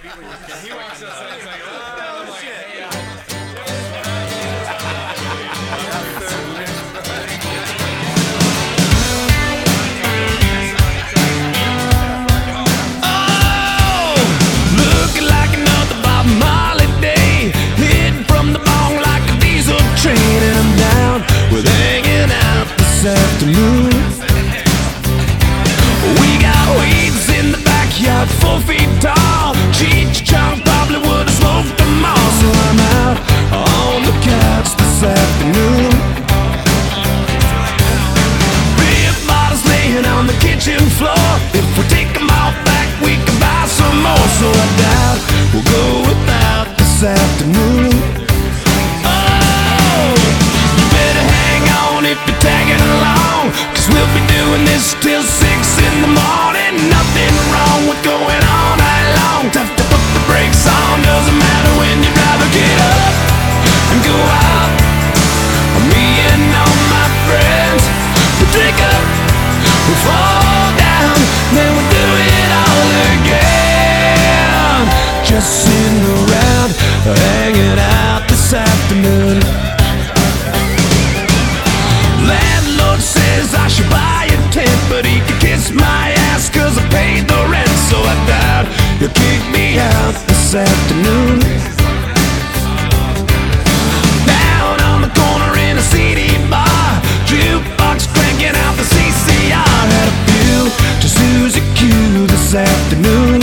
He walks outside, he's like, oh, I'm like, hey, looking like another Bob Marley day, hitting from the bong like a diesel train, and I'm down with hanging out this afternoon. We got weeds in the backyard, 4 feet tall. Cheech Chong probably would have smoked them all, so I'm out on the couch this afternoon. Beer bottles laying on the kitchen floor. If we take them all back, we can buy some more. So I doubt we'll go without this afternoon. Oh, you better hang on if you're tagging along, 'cause we'll be doing this till 6 in the morning. Nothing wrong with going all night long. Tough to put the brakes on, doesn't matter when you rather get up and go out. Me and all my friends, we drink up, we fall down, then we do it all again. Just sitting around, hanging out this afternoon. Landlord says I should buy a tent, but he can kiss my ass 'cause I paid the rent. So I doubt he'll kick me out this afternoon. Down on the corner in a CD bar, jukebox cranking out the CCR. Had a few to Suzy Q this afternoon.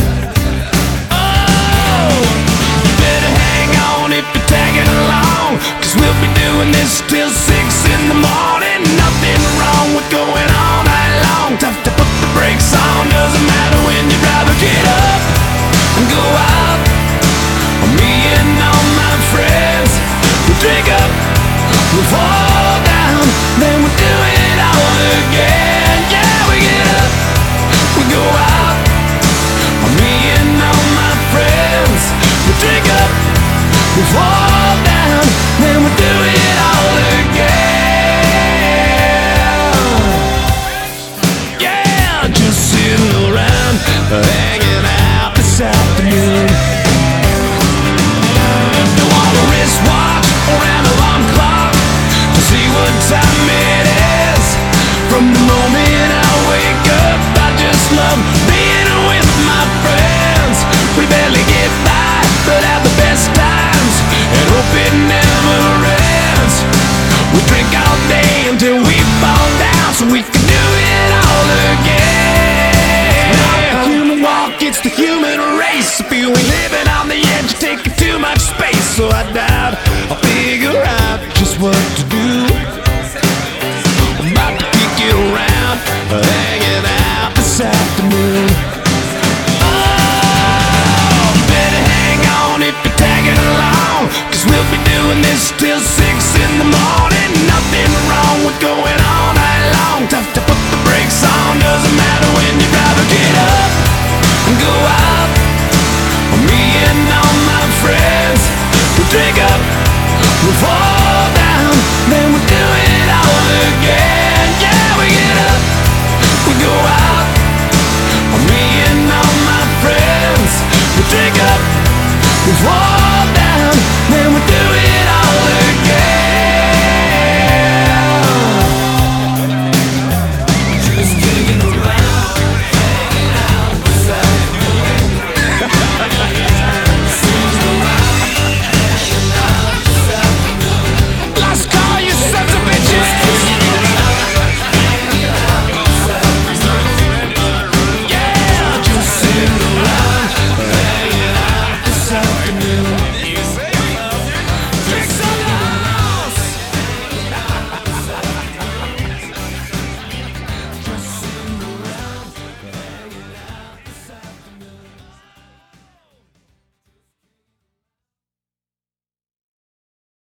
Oh, you better hang on if you're tagging along, 'cause we'll be doing this till 6 in the morning. Nothing wrong with going all night long. Tough to put the brakes on, doesn't matter when you'd rather get up and go out. Me and all my friends, we drink up, we fall down, then we do it all again. Yeah, we get up, we go out. Me and all my friends, we drink up, we fall down, then we do it all again. Yeah, just sitting around, hanging out this afternoon. Don't want a wristwatch or an alarm clock to see what time it is. From the moment I wake up, I just love being with my friends. We barely get by, but have the best times, and hope it never ends. We drink all day until we fall down, so we can do it all again. Not the human walk, it's the human race. If you ain't living on the edge, you're taking too much space. So I doubt I'll figure out just what to do. I'm about to kick it around, hanging out this afternoon. Oh, better hang on if you're tagging along, 'cause we'll be doing this till 6 in the morning. Nothing wrong with going all night long. Tough